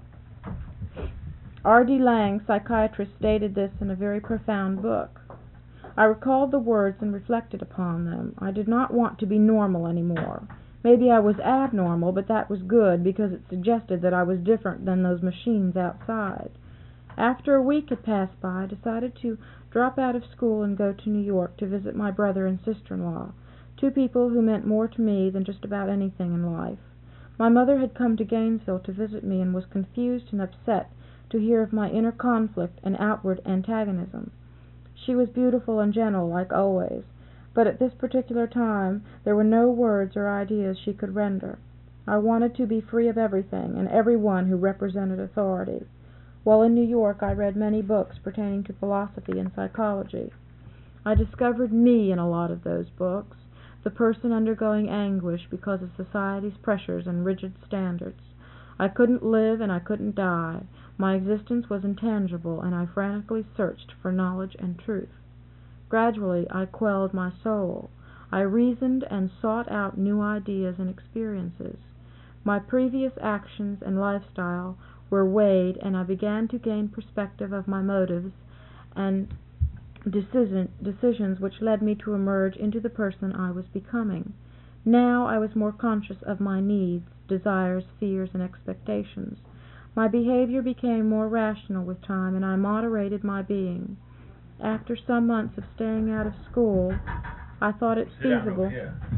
R D Laing, psychiatrist, stated this in a very profound book. I recalled the words and reflected upon them. I did not want to be normal anymore. Maybe I was abnormal, but that was good because it suggested that I was different than those machines outside. After a week had passed by, I decided to drop out of school and go to New York to visit my brother and sister-in-law, two people who meant more to me than just about anything in life. My mother had come to Gainesville to visit me and was confused and upset to hear of my inner conflict and outward antagonism. She was beautiful and gentle, like always, but at this particular time there were no words or ideas she could render. I wanted to be free of everything and everyone who represented authority. While in New York I read many books pertaining to philosophy and psychology. I discovered me in a lot of those books, the person undergoing anguish because of society's pressures and rigid standards. I couldn't live and I couldn't die. My existence was intangible, and I frantically searched for knowledge and truth. Gradually I quelled my soul. I reasoned and sought out new ideas and experiences. My previous actions and lifestyle were weighed, and I began to gain perspective of my motives and decision, decisions which led me to emerge into the person I was becoming. Now I was more conscious of my needs, desires, fears, and expectations. My behavior became more rational with time, and I moderated my being. After some months of staying out of school, I thought it feasible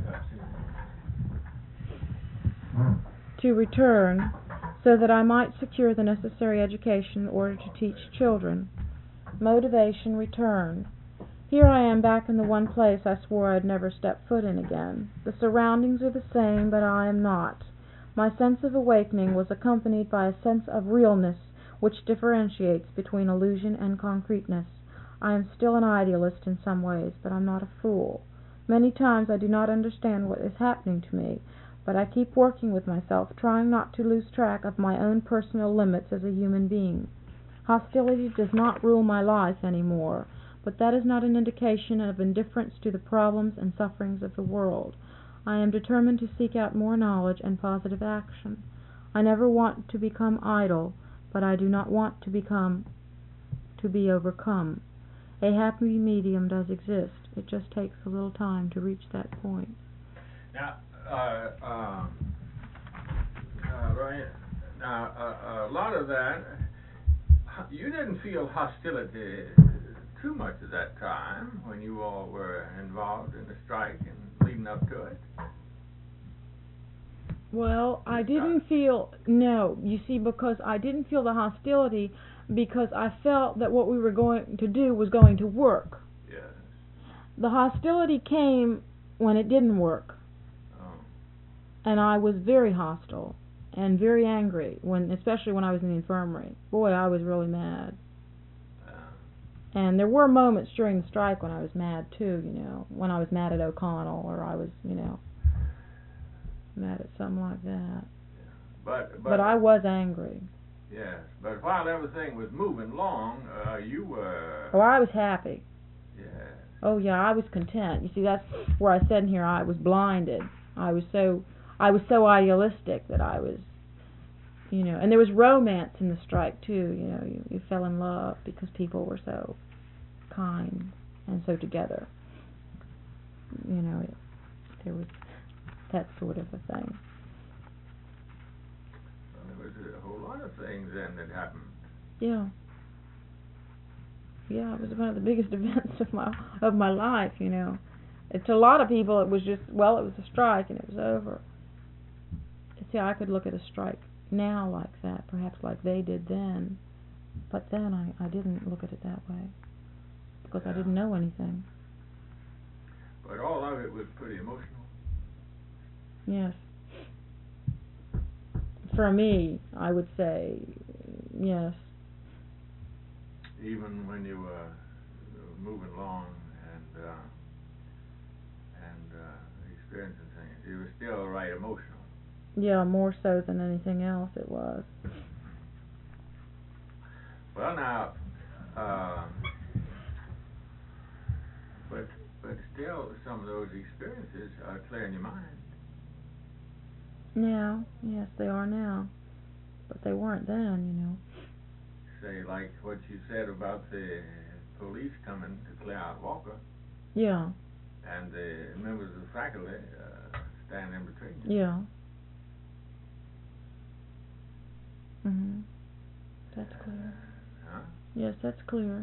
to return so that I might secure the necessary education in order to teach children. Motivation returned. Here I am back in the one place I swore I'd never step foot in again. The surroundings are the same, but I am not. My sense of awakening was accompanied by a sense of realness which differentiates between illusion and concreteness. I am still an idealist in some ways, but I'm not a fool. Many times I do not understand what is happening to me, but I keep working with myself, trying not to lose track of my own personal limits as a human being. Hostility does not rule my life anymore, but that is not an indication of indifference to the problems and sufferings of the world. I am determined to seek out more knowledge and positive action. I never want to become idle, but I do not want to become to be overcome. A happy medium does exist. It just takes a little time to reach that point. Now, uh, uh, uh, Ryan, now, uh, a lot of that, you didn't feel hostility too much at that time when you all were involved in the strike and leading up to it. Well, I didn't feel, no, you see, because I didn't feel the hostility because I felt that what we were going to do was going to work. Yes. The hostility came when it didn't work. Oh. And I was very hostile and very angry, when, especially when I was in the infirmary. Boy, I was really mad. And there were moments during the strike when I was mad too, you know, when I was mad at O'Connell, or I was, you know, mad at something like that. But, but, but I was angry. Yes, but while everything was moving along, uh, you were... Oh, I was happy. Yes. Oh, yeah, I was content. You see, that's where I said in here I was blinded. I was so, I was so idealistic that I was, you know, and there was romance in the strike too, you know, you, you fell in love because people were so kind and so together. You know, it, there was that sort of a thing. Well, there was a whole lot of things then that happened. Yeah. Yeah, it was one of the biggest events of my of my life, you know. It, to a lot of people it was just, well, it was a strike and it was over. See, I could look at a strike now like that, perhaps like they did then, but then I, I didn't look at it that way because yeah. I didn't know anything. But all of it was pretty emotional. Yes. For me, I would say yes. Even when you were moving along and uh, and uh, experiencing things, you were still right emotional. Yeah, more so than anything else it was. Well, now, uh, still, some of those experiences are clear in your mind. Now, yes, they are now, but they weren't then, you know. Say, like what you said about the police coming to clear out Walker, Yeah, and the members of the faculty uh, stand in between. yeah. Mhm. That's clear. Huh? Yes, that's clear.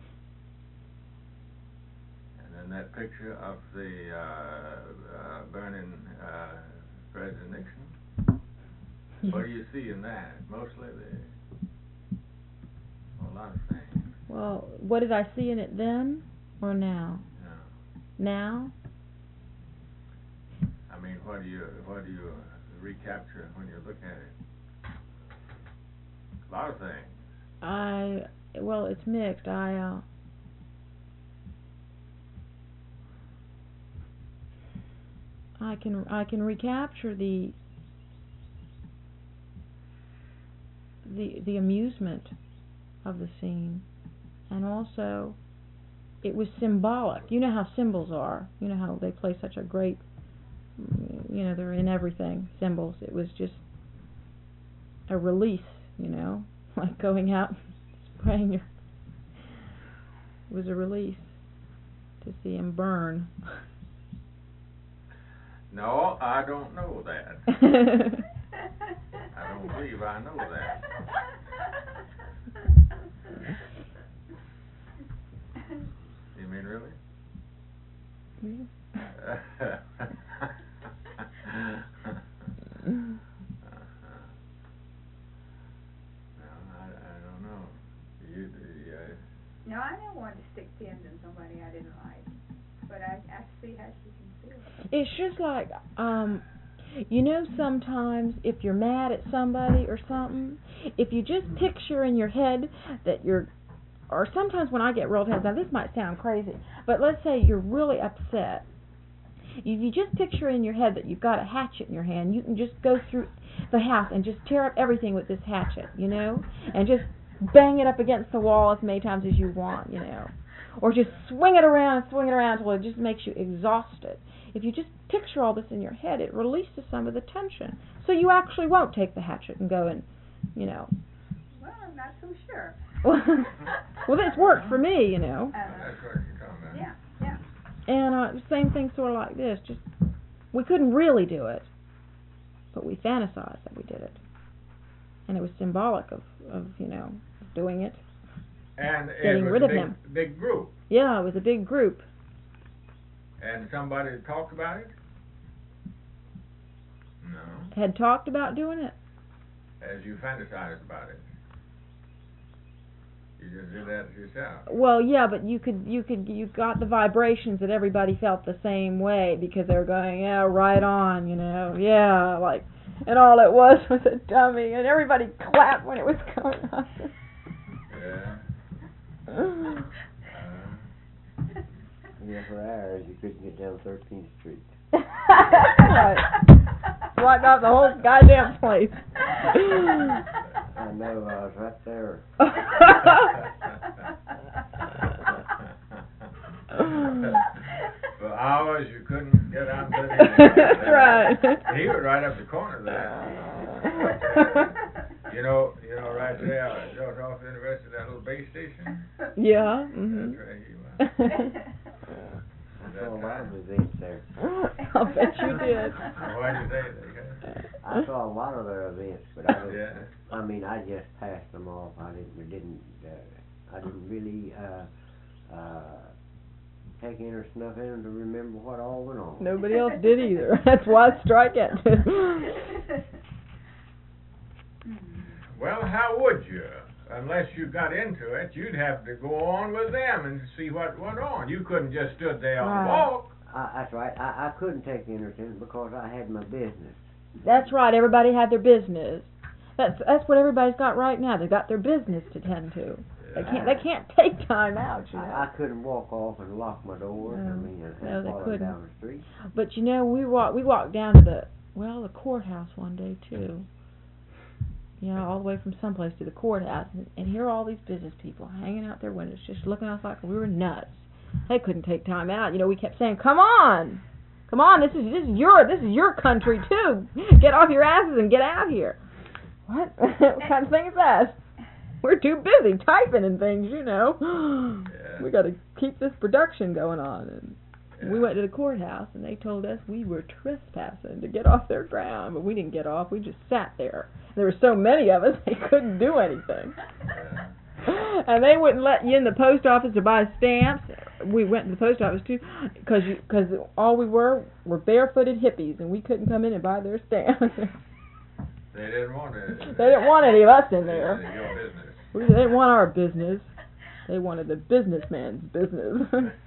And then that picture of the uh, uh, burning uh, President Nixon. Yes. What do you see in that? Mostly the well, a lot of things. Well, what did I see in it then or now? No. Now? I mean, what do you what do you recapture when you look at it? A lot of things. I well, it's mixed. I uh I can I can recapture the the the amusement of the scene, and also it was symbolic. You know how symbols are. You know how they play such a great, you know, they're in everything, symbols. It was just a release, you know, like going out and spraying your, it was a release to see him burn. No, I don't know that. I don't believe I know that. You mean really? Yeah. uh-huh. No, I, I don't know. You, you, uh, No, I never wanted to stick pins in somebody I didn't like, but I, I see how she can feel. It's just like, um, you know, sometimes if you're mad at somebody or something, if you just picture in your head that you're, or sometimes when I get real tense, now this might sound crazy, but let's say you're really upset. If you just picture in your head that you've got a hatchet in your hand, you can just go through the house and just tear up everything with this hatchet, you know, and just bang it up against the wall as many times as you want, you know, or just swing it around and swing it around until it just makes you exhausted. If you just picture all this in your head, it releases some of the tension, so you actually won't take the hatchet and go and, you know. Well, I'm not so sure. Well, it's worked for me, you know. Uh, that's what you're talking about. yeah, yeah. And uh, the same thing sort of like this. Just we couldn't really do it, but we fantasized that we did it, and it was symbolic of, of you know, doing it. And Getting it was rid a of big, him. big group. Yeah, it was a big group. And somebody talked about it? No. Had talked about doing it. As you fantasized about it. You just did that yourself. Well, yeah, but you could, you could, you got the vibrations that everybody felt the same way because they were going, yeah, right on, you know, yeah, like, and all it was was a dummy, and everybody clapped when it was going on. Yeah. Uh, yeah, for hours you couldn't get down thirteenth Street. Right. Blocked off the whole goddamn place. I know, I was right there. For hours you couldn't get on to the That's right. He was right up the corner there. You know, you know, right there, just off the university, that little base station. Yeah. Mm-hmm. That's where he was. I saw a lot of events there. I'll bet you did. Why did you say that? I saw a lot of their events, but I don't, Yeah. I mean, I just passed them off. I didn't, didn't, uh, I didn't really, uh, uh, take interest enough in them to remember what all went on. Nobody else did either. That's why I strike it. Well, how would you? Unless you got into it, you'd have to go on with them and see what went on. You couldn't just stood there and Right. walk. I, that's right. I, I couldn't take interest in it because I had my business. That's right. Everybody had their business. That's that's what everybody's got right now. They got their business to tend to. They can't they can't take time out, you know. I, I couldn't walk off and lock my doors. No. I mean, and, No, and they follow couldn't. down the street. But you know, we walked we walked down to the well the courthouse one day too. You know, all the way from someplace to the courthouse, and, and here are all these business people hanging out their windows, just looking at us like we were nuts. They couldn't take time out. You know, we kept saying, "Come on, come on! This is this is your this is your country too. Get off your asses and get out here." What? What kind of thing is that? We're too busy typing and things, you know. Yeah. We got to keep this production going on. And Yeah. we went to the courthouse, and they told us we were trespassing to get off their ground, but we didn't get off. We just sat there. There were so many of us, they couldn't do anything. Yeah. And they wouldn't let you in the post office to buy stamps. We went to the post office too, because because all we were were barefooted hippies, and we couldn't come in and buy their stamps. They didn't want it. They didn't want any of us in They there. wanted your business. We, they didn't want our business. They wanted the businessman's business.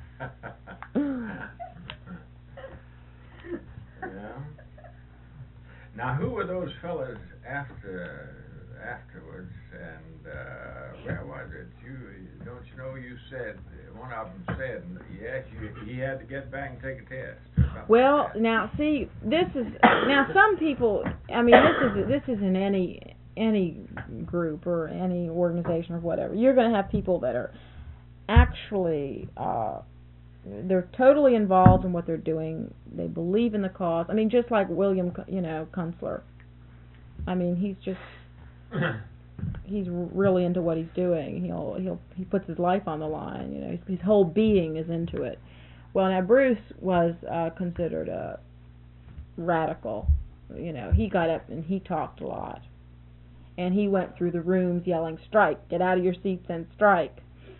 Yeah. Now, who were those fellas after afterwards, and uh, where was it? You don't you know? You said one of them said yes, you, he had to get back and take a test. or something Well, like that. now see, this is now some people. I mean, this is this isn't any any group or any organization or whatever. You're going to have people that are actually uh, they're totally involved in what they're doing. They believe in the cause. I mean, just like William, you know, Kunstler. I mean, he's just he's really into what he's doing. He'll he'll he puts his life on the line. You know, his, his whole being is into it. Well, now Bruce was uh, considered a radical. You know, he got up and he talked a lot, and he went through the rooms yelling, "Strike! Get out of your seats and strike!"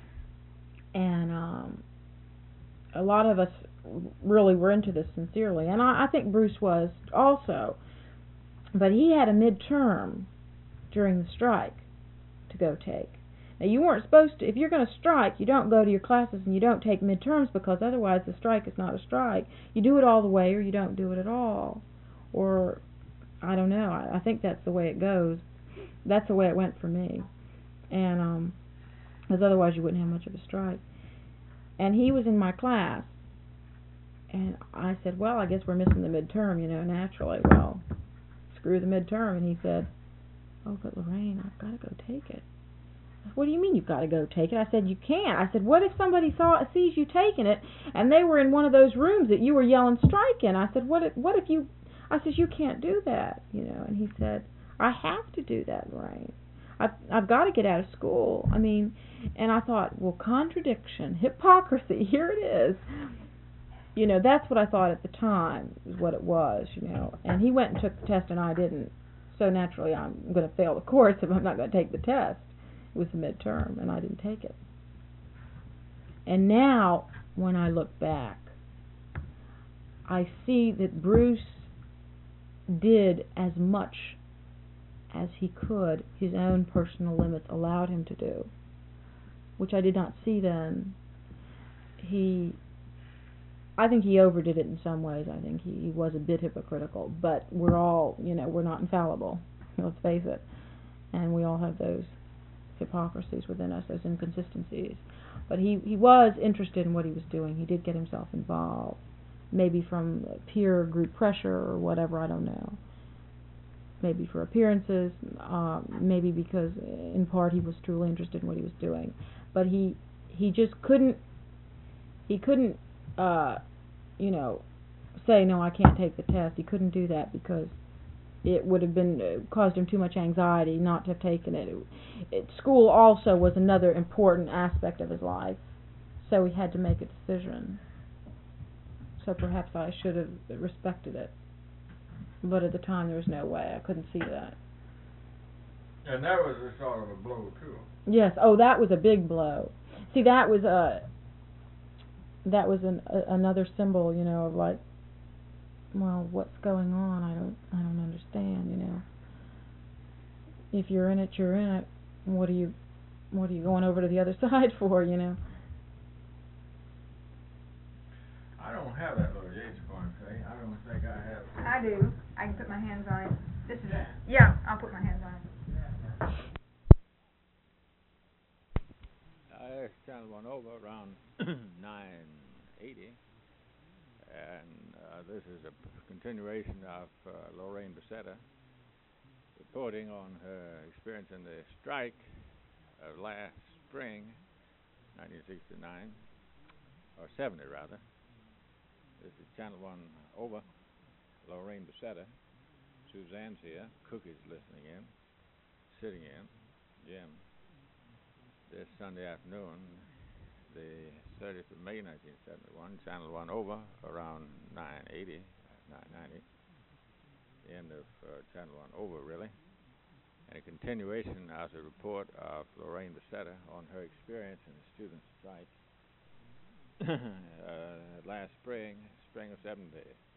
And um, a lot of us really were into this sincerely, and I, I think Bruce was also. But he had a midterm during the strike to go take. Now, you weren't supposed to, if you're going to strike, you don't go to your classes and you don't take midterms, because otherwise the strike is not a strike. You do it all the way or you don't do it at all. Or, I don't know, I, I think that's the way it goes. That's the way it went for me. And, um, because otherwise you wouldn't have much of a strike. And he was in my class. And I said, well, I guess we're missing the midterm, you know, naturally. Well, screw the midterm. And he said, oh, but Lorraine, I've got to go take it. I said, what do you mean you've got to go take it? I said, you can't. I said, what if somebody saw sees you taking it and they were in one of those rooms that you were yelling strike in? I said, what if, what if you, I said, you can't do that, you know. And he said, I have to do that, Lorraine. I've, I've got to get out of school. I mean, and I thought, well, contradiction, hypocrisy, here it is. You know, that's what I thought at the time, is what it was, you know. And he went and took the test and I didn't. So naturally I'm going to fail the course if I'm not going to take the test. It was the midterm and I didn't take it. And now, when I look back, I see that Bruce did as much as he could, his own personal limits allowed him to do, which I did not see then. He, I think he overdid it in some ways. I think he, he was a bit hypocritical, but we're all, you know, we're not infallible, let's face it, and we all have those hypocrisies within us, those inconsistencies. But he, he was interested in what he was doing. He did get himself involved, maybe from peer group pressure or whatever, I don't know. Maybe for appearances, uh, maybe because in part he was truly interested in what he was doing. But he he just couldn't, he couldn't, uh, you know, say, no, I can't take the test. He couldn't do that because it would have been uh, caused him too much anxiety not to have taken it. It, it. School also was another important aspect of his life, so he had to make a decision. So perhaps I should have respected it. But at the time, there was no way. I couldn't see that. And that was a sort of a blow, too. Yes. Oh, that was a big blow. See, that was a that was an, a, another symbol, you know, of like, well, what's going on? I don't, I don't understand, you know. If you're in it, you're in it. What are you, what are you going over to the other side for, you know? I don't have that little Yates coin, say. I don't think I have. I do. I can put my hands on it. This is a, yeah, I'll put my hands on it. I channeled one over around nine eighty, and uh, this is a p- continuation of uh, Lorraine Becerra reporting on her experience in the strike of last spring, nineteen sixty-nine, or seventy rather. This is Channel One over. Lorraine Becerra, Suzanne's here, Cookie's listening in, sitting in, Jim. This Sunday afternoon, the thirtieth of May nineteen seventy-one, Channel One over around nine eighty, nine ninety. The end of uh, Channel One over really. And a continuation as a report of Lorraine Becerra on her experience in the student strike uh, last spring, spring of seventy.